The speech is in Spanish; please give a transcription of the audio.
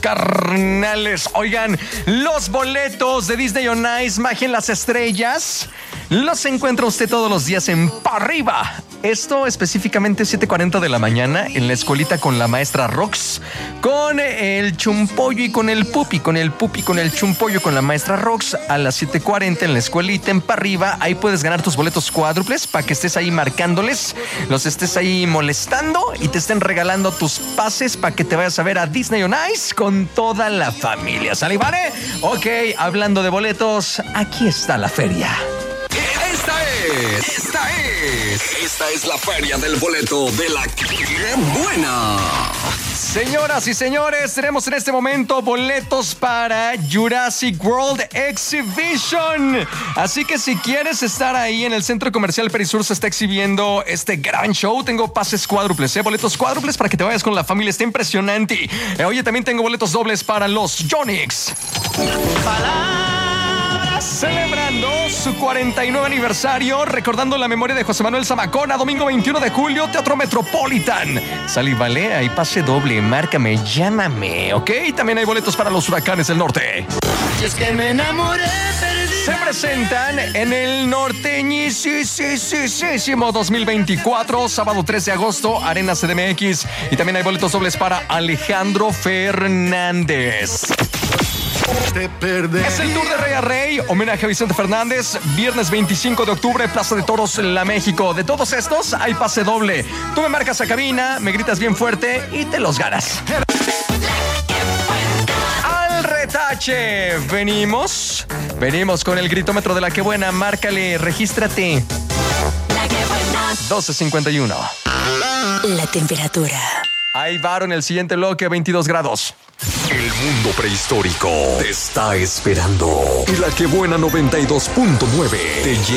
carnales. Oigan, los boletos de Disney on Ice, Magia en las Estrellas, los encuentra usted todos los días en Parriba. Esto específicamente 7:40 de la mañana en la escuelita con la maestra Rox, con el chumpollo y con el pupi, con el chumpollo con la maestra Rox a las 7:40 en la escuelita en Parriba. Ahí puedes ganar tus boletos cuádruples para que estés ahí marcándoles, los estés ahí molestando y te estén regalando tus pases para que te vayas a ver a Disney on Ice con toda la familia. ¿Sale, vale? Ok, hablando de boletos, aquí está la feria. Esta es la feria del boleto de la ¡Qué buena! Señoras y señores, tenemos en este momento boletos para Jurassic World Exhibition. Así que si quieres estar ahí en el Centro Comercial Perisur, se está exhibiendo este gran show. Tengo pases cuádruples, boletos cuádruples para que te vayas con la familia. Está impresionante. Oye, también tengo boletos dobles para los Yonix. Celebrando su 49 aniversario, recordando la memoria de José Manuel Zamacona, domingo 21 de julio, Teatro Metropolitan. Sal y vale, hay pase doble, márcame, llámame, ¿ok? También hay boletos para los Huracanes del Norte. Y es que me enamoré perdida. Se presentan en el norteñísimo 2024, sábado 3 de agosto, Arena CDMX. Y también hay boletos dobles para Alejandro Fernández. Es el Tour de Rey a Rey, homenaje a Vicente Fernández, viernes 25 de octubre, Plaza de Toros, La México. De todos estos, hay pase doble. Tú me marcas a cabina, me gritas bien fuerte y te los ganas. Al retache, venimos con el gritómetro de La Que Buena. Márcale, regístrate. La Que Buena. 12:51. La temperatura. Ahí varo en el siguiente bloque, 22 grados. El mundo prehistórico te está esperando. Y La Que Buena 92.9 te